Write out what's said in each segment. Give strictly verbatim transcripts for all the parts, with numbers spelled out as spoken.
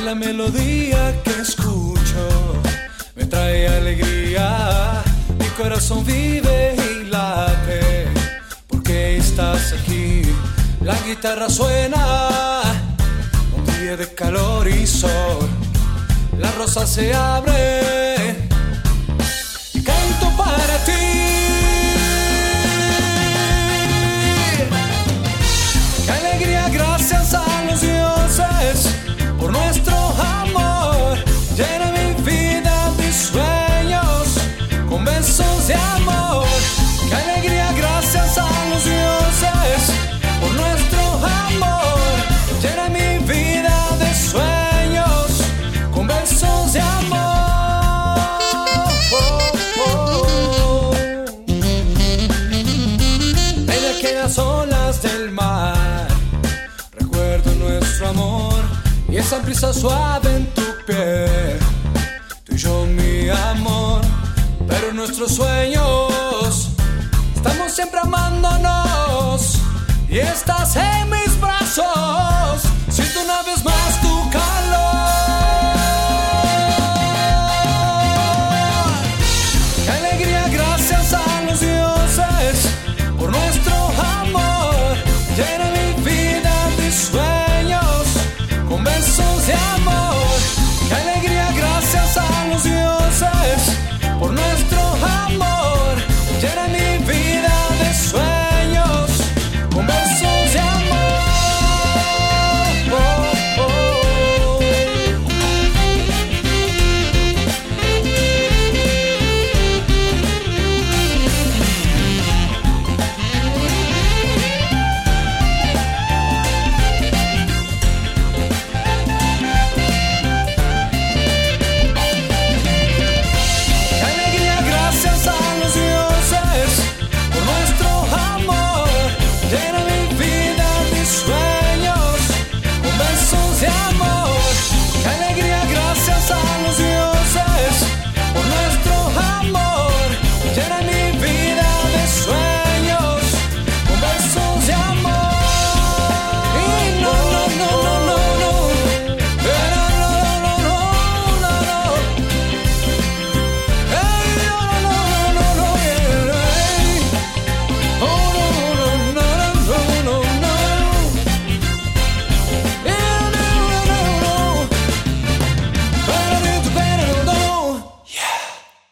la melodía que escucho me trae alegría. Mi corazón vive y late porque estás aquí. La guitarra suena, un día de calor y sol. La rosa se abre y canto para ti. Qué alegría, gracias a los dioses por nuestro amor. Llena mi vida, mis sueños con besos de amor. Qué alegría, gracias a los dioses por nuestro amor. Llena mi vida de sueños con besos de amor. Oh, oh. En aquellas olas del mar recuerdo nuestro amor y esa brisa suave en tu piel. Tú y yo, mi amor, pero nuestros sueños estamos siempre amándonos. Y estás en mis brazos, siento una vez más tu calor. Qué alegría, gracias a los dioses por nuestro amor. Llena mi vida, mis sueños con besos de amor. Qué alegría, gracias a los dioses por nuestro amor. Llena mi vida de sueños con besos de amor. Oh, oh. Qué alegría, gracias a los dioses por nuestro amor. Llena mi vida, mis sueños con besos de amor. Qué alegría, gracias a los dioses por nuestro amor. Llena mi vida de sueños con besos de amor. Y no, no, no, no, no, no. Eh, no, no, no, no, no, no. Ey, no, no, no, no, no, ey. Oh, no, no, no, no, no, no. Eh, no, no, no, no. Pero tú, pero no. Yeah.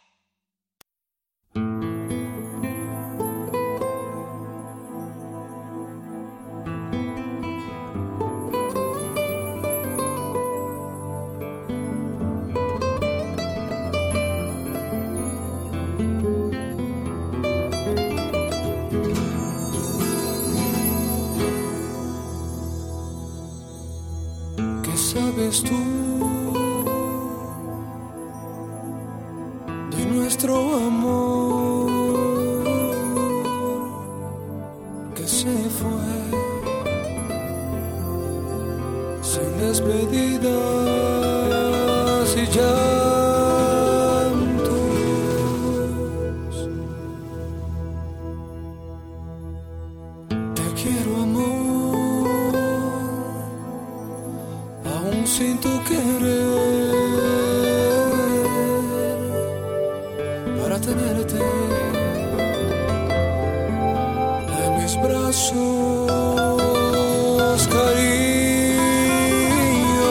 ¿Qué sabes tú de nuestro amor que se fue sin despedidas y llantos? Te quiero, amor, aún sin tu querer, para tenerte en mis brazos, cariño.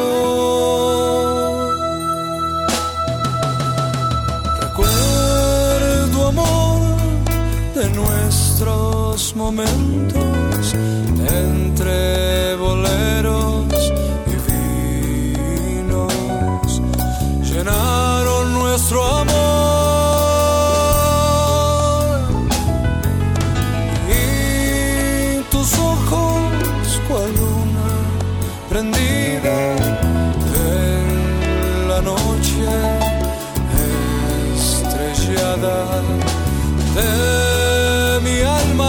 Recuerdo, amor, de nuestros momentos entre boleros y vinos. Llenaron nuestro amor y tus ojos cual luna prendida en la noche estrellada de mi alma.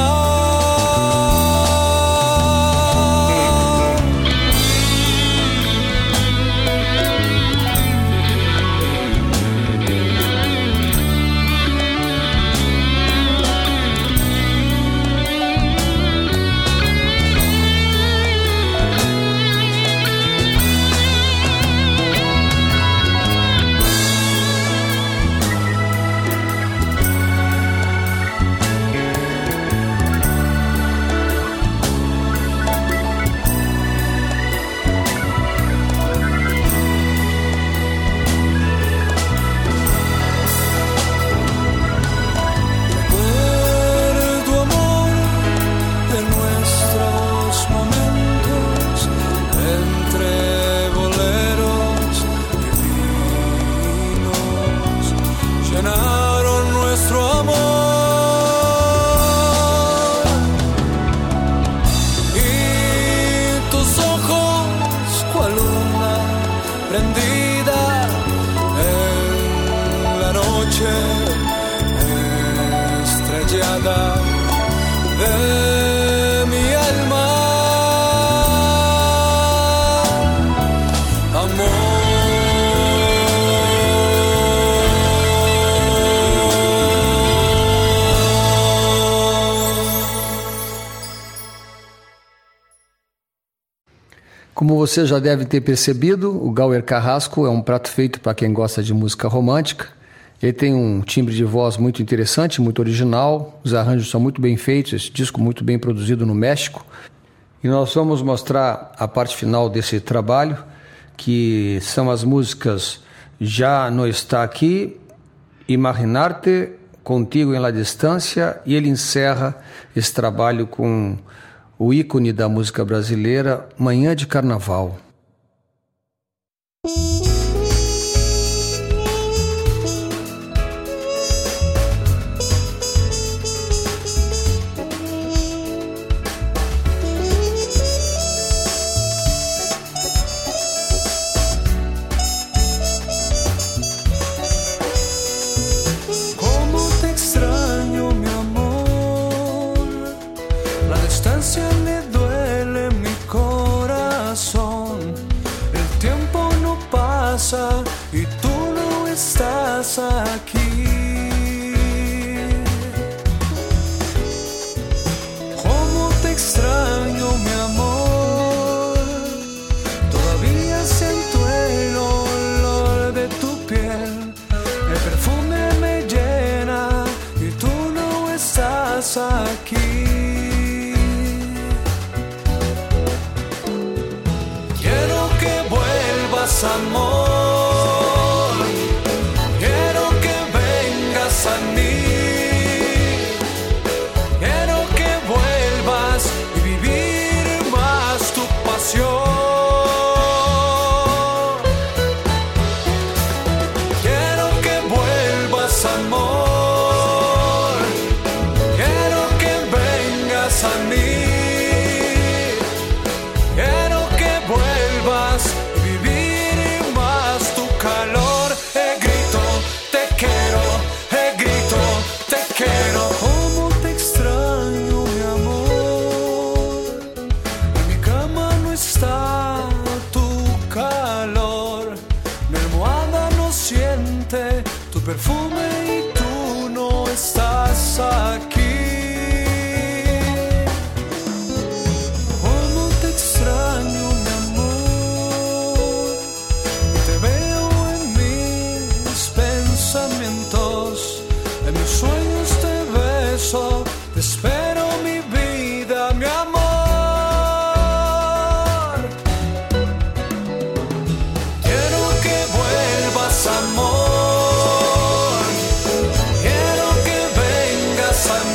prendida en la noche estrellada de mi alma. Amor. Como você já deve ter percebido, o Gauer Carrasco é um prato feito para quem gosta de música romântica. Ele tem um timbre de voz muito interessante, muito original, os arranjos são muito bem feitos, esse disco muito bem produzido no México. E nós vamos mostrar a parte final desse trabalho, que são as músicas Já Não Está Aqui, Imaginarte, Contigo em La Distância, e ele encerra esse trabalho com o ícone da música brasileira, Manhã de Carnaval. Como te extraño, mi amor, la distancia me duele mi corazón. El tiempo no pasa y tú no estás aquí. Como te extraño, mi amor, todavía siento el olor de tu piel. El perfume me llena y tú no estás aquí. Amor, quiero que vengas a mí, quiero que vuelvas y vivir más tu pasión. Quiero que vuelvas, amor, quiero que vengas a mí, quiero que vuelvas. Calor, e grito, te quiero, e grito, te quiero. Como te extraño, mi amor, en mi cama no está tu calor, mi almohada no siente tu perfume y tú no estás aquí. Como te extraño, mi amor, y te veo pensamientos, en mis sueños te beso, te espero mi vida, mi amor. Quiero que vuelvas, amor, quiero que vengas a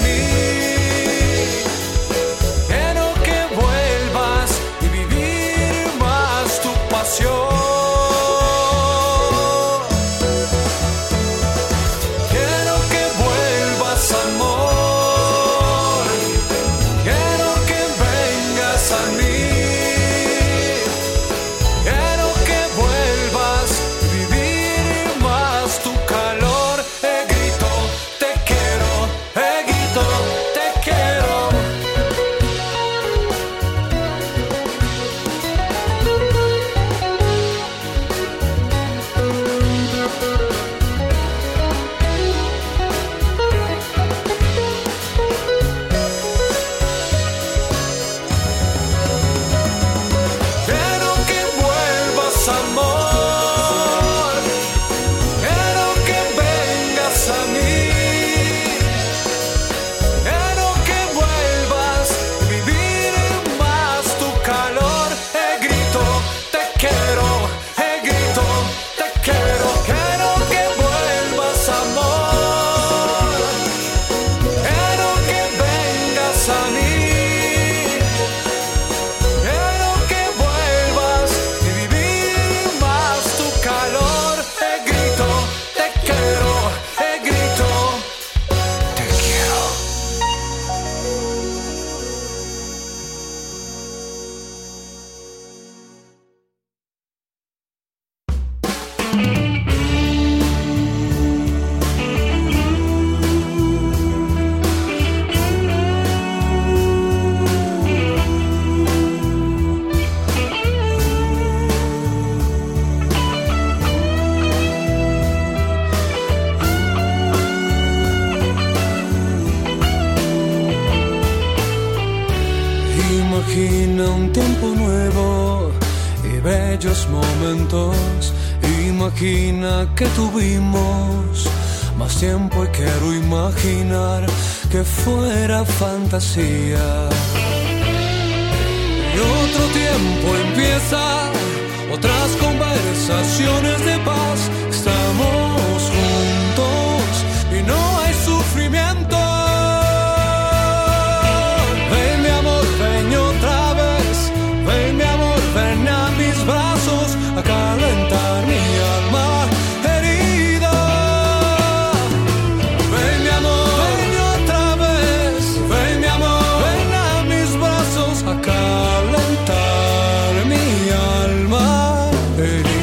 Imagina un tiempo nuevo y bellos momentos. Imagina que tuvimos más tiempo y quiero imaginar que fuera fantasía. Y otro tiempo empieza, otras conversaciones de paz. Estamos juntos y no hay sufrimiento. Ven mi amor, ven otra vez. Ven mi amor, ven a mis brazos a calentar mi alma herida. Ven mi amor, ven otra vez. Ven mi amor, ven a mis brazos a calentar mi alma herida.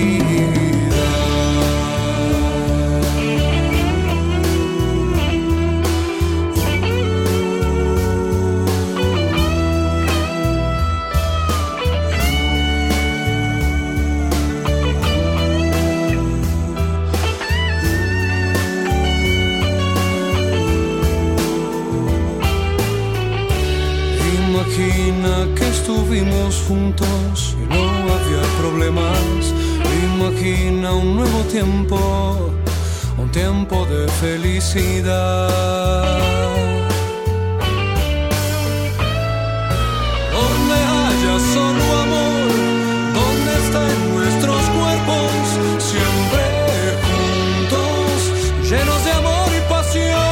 Imagina que estuvimos juntos y no había problemas. Imagina un nuevo tiempo, un tiempo de felicidad. Donde haya solo amor, donde están nuestros cuerpos, siempre juntos, llenos de amor y pasión.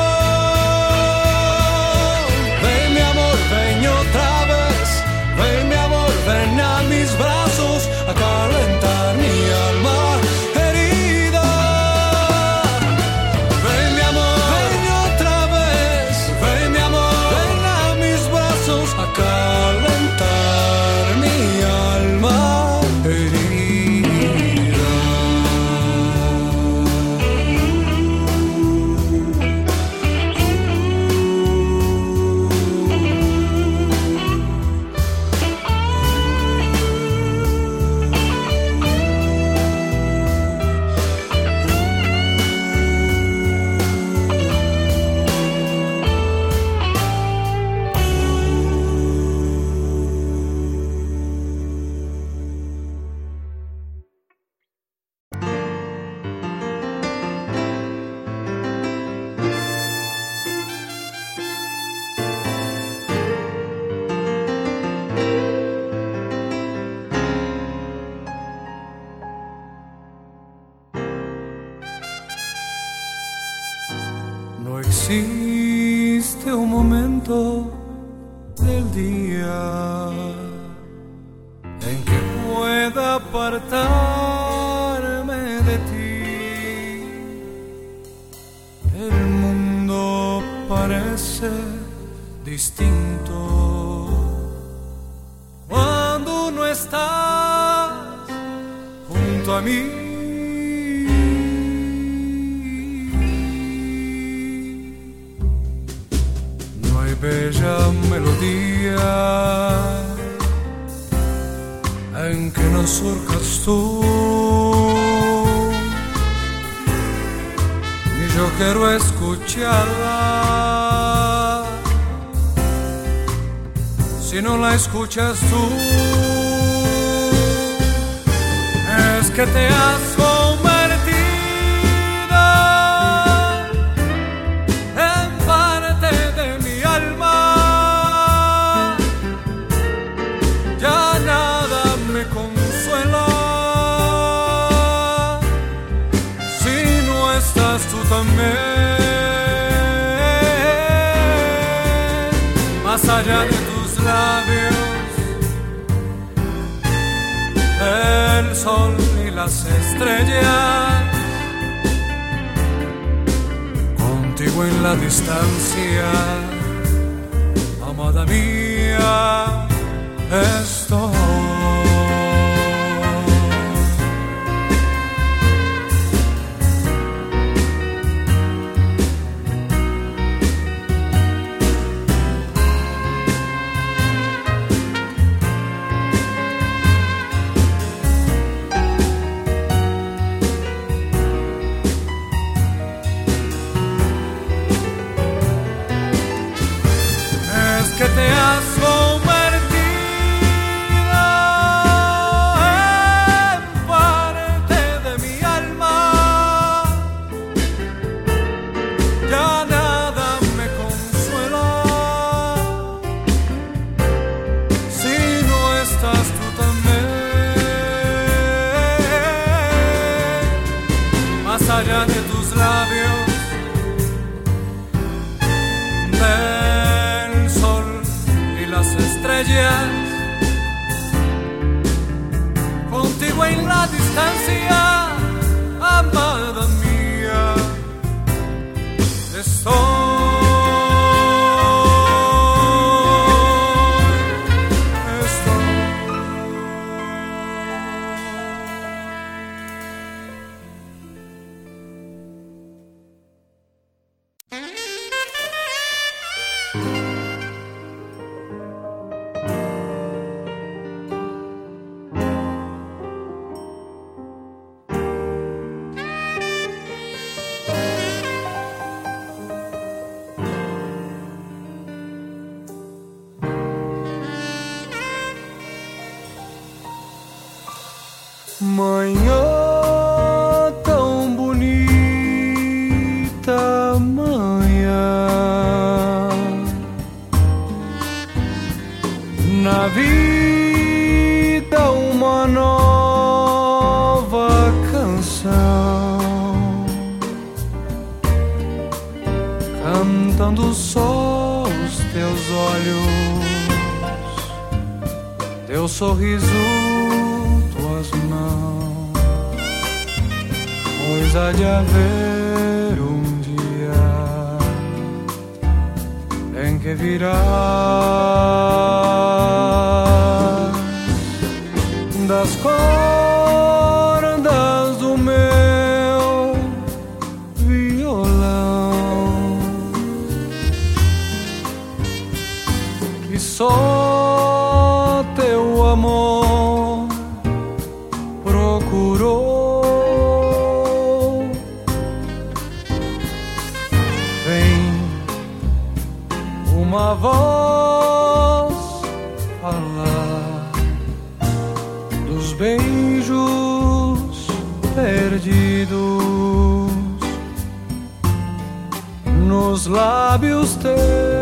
Ven a mis brazos a calentar mi alma herida. Ven mi amor, ven otra vez. Ven mi amor, ven a mis brazos a calentar mi alma herida. No existe un momento del día en que pueda apartarme de ti. El mundo parece distinto cuando no estás junto a mí. Bella melodía en que no surcas tú, y yo quiero escucharla. Si no la escuchas tú, es que te has convertido también. Más allá de tus labios, el sol y las estrellas, contigo en la distancia, amada mía, estoy. Que te has convertido contigo en la distancia, amada mía, estoy. Manhã tão bonita, manhã, na vida uma nova canção, cantando só os teus olhos, teu sorriso, pois há de haver um dia em que virás das cordas do meu violão, que só teu amor procurou. Uma voz falar dos beijos perdidos nos lábios teus.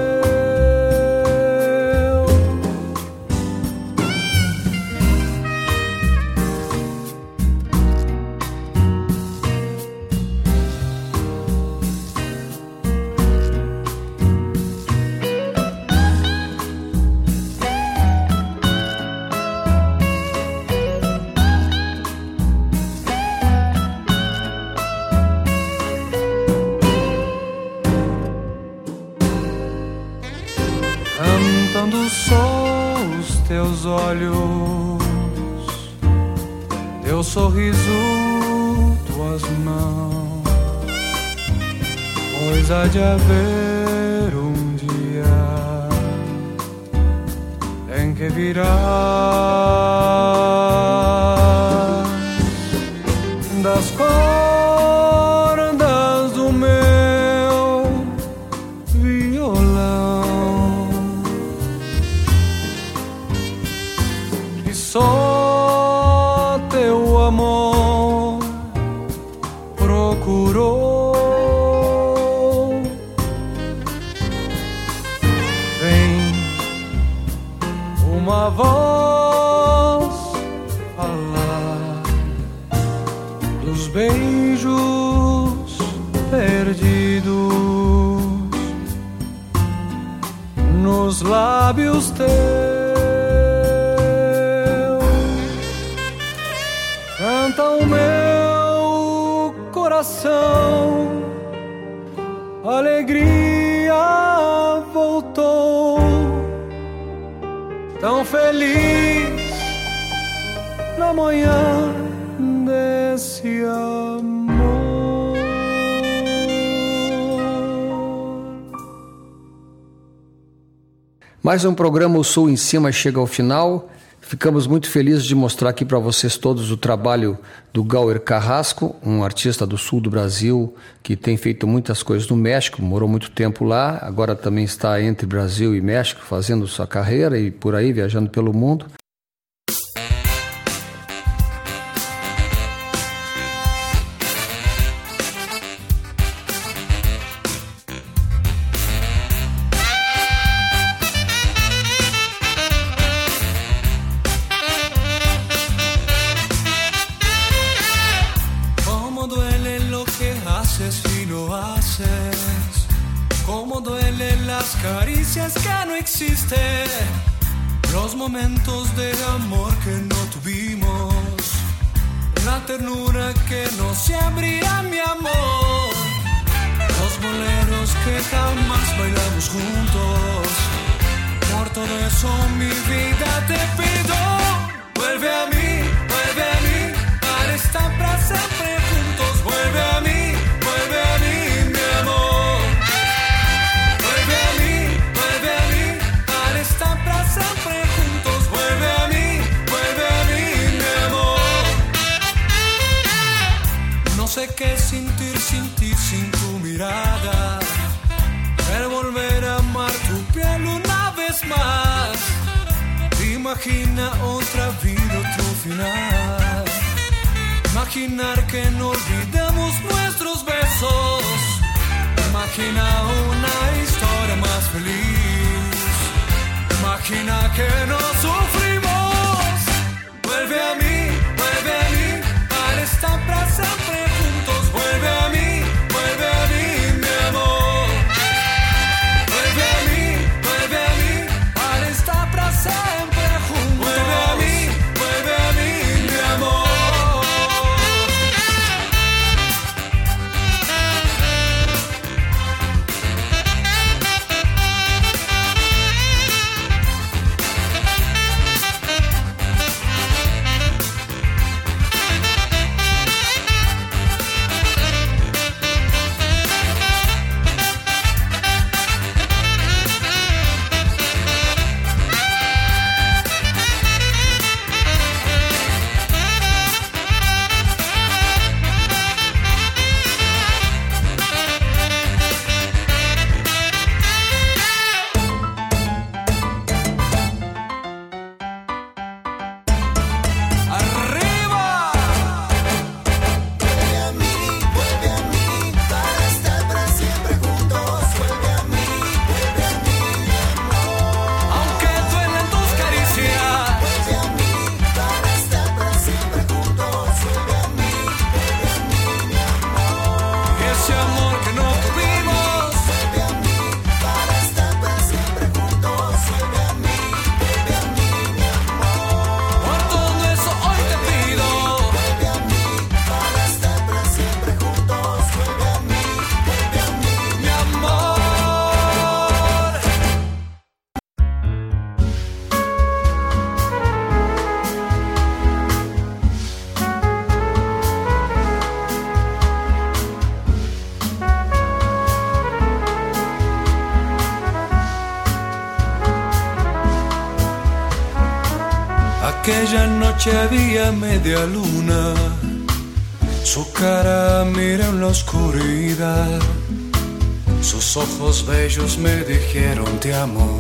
Cantando só os teus olhos, teu sorriso, tuas mãos, pois há de haver um dia em que virás das cordas do meu violão, que só teu amor procurou. Vem uma voz falar dos beijos perdidos nos lábios teus. Canta o meu coração, alegria voltou, tão feliz na manhã desse amor. Mais um programa O Sul em Cima chega ao final. Ficamos muito felizes de mostrar aqui para vocês todos o trabalho do Gauer Carrasco, um artista do sul do Brasil que tem feito muitas coisas no México, morou muito tempo lá, agora também está entre Brasil e México fazendo sua carreira e por aí viajando pelo mundo. Cómo duelen las caricias que no existen, los momentos de amor que no tuvimos, ternura que no se abría mi amor. Los boleros que jamás bailamos juntos. Por todo eso mi vida te pido. Vuelve a mí, vuelve a mí, para estar para siempre juntos. Vuelve a mí, vuelve a mí, mi amor. Vuelve a mí, vuelve a mí, para estar para siempre juntos. Vuelve a mí, vuelve a mí, mi amor. No sé qué sentir sin ti, sin tu mirada. Quiero volver a amar tu piel una vez más. Imagina otra vida, otro final. Imaginar que no olvidamos nuestros besos. Imagina una historia más feliz. Imagina que no sufrimos. Vuelve a mí, vuelve a mí, para estar para siempre juntos. Vuelve a mí, vuelve a mí, mi amor. Vuelve a mí, vuelve a mí, para estar para siempre juntos. Vuelve a mí, vuelve a mí, mi amor. Aquella noche había media luna, su cara mira en la oscuridad, sus ojos bellos me dijeron te amo,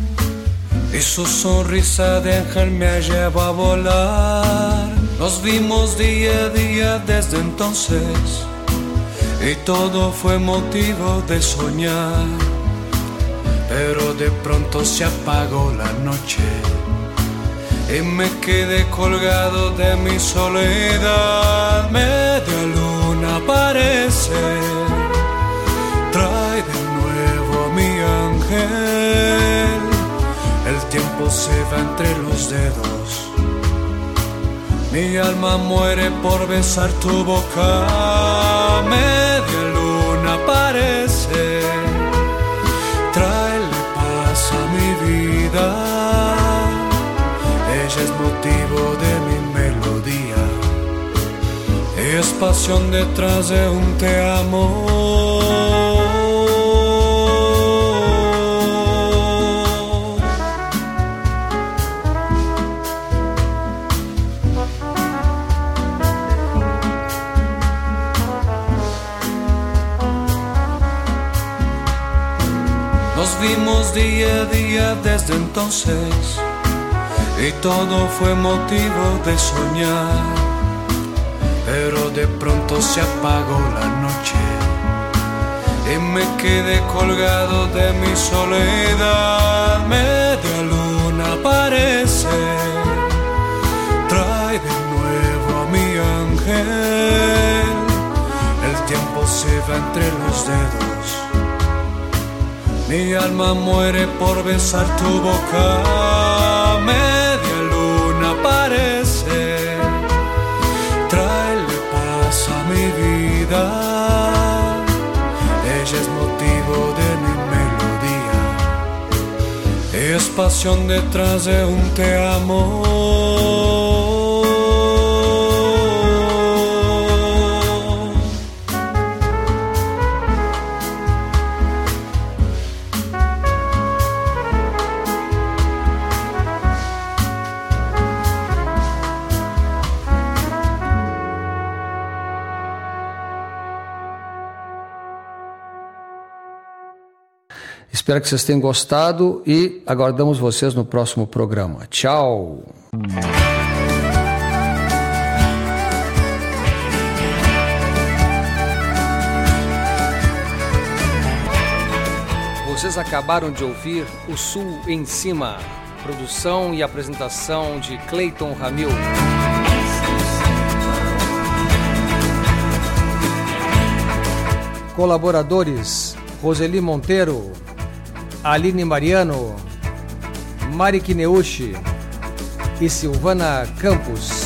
y su sonrisa de ángel me llevó a volar. Nos vimos día a día desde entonces, y todo fue motivo de soñar, pero de pronto se apagó la noche y me quedé colgado de mi soledad. Media luna parece, trae de nuevo a mi ángel. El tiempo se va entre los dedos, mi alma muere por besar tu boca. Media luna parece, tráele paz a mi vida. Ella es motivo de mi melodía, es pasión detrás de un te amo. Nos vimos día a día desde entonces, y todo fue motivo de soñar, pero de pronto se apagó la noche y me quedé colgado de mi soledad. Media luna parece, trae de nuevo a mi ángel. El tiempo se va entre los dedos, mi alma muere por besar tu boca. Media luna parece, tráele es pasión detrás de un te amo. Espero que vocês tenham gostado e aguardamos vocês no próximo programa. Tchau! Vocês acabaram de ouvir O Sul em Cima, produção e apresentação de Cleiton Ramil. Colaboradores: Roseli Monteiro, Aline Mariano, Mari Kineuchi e Silvana Campos.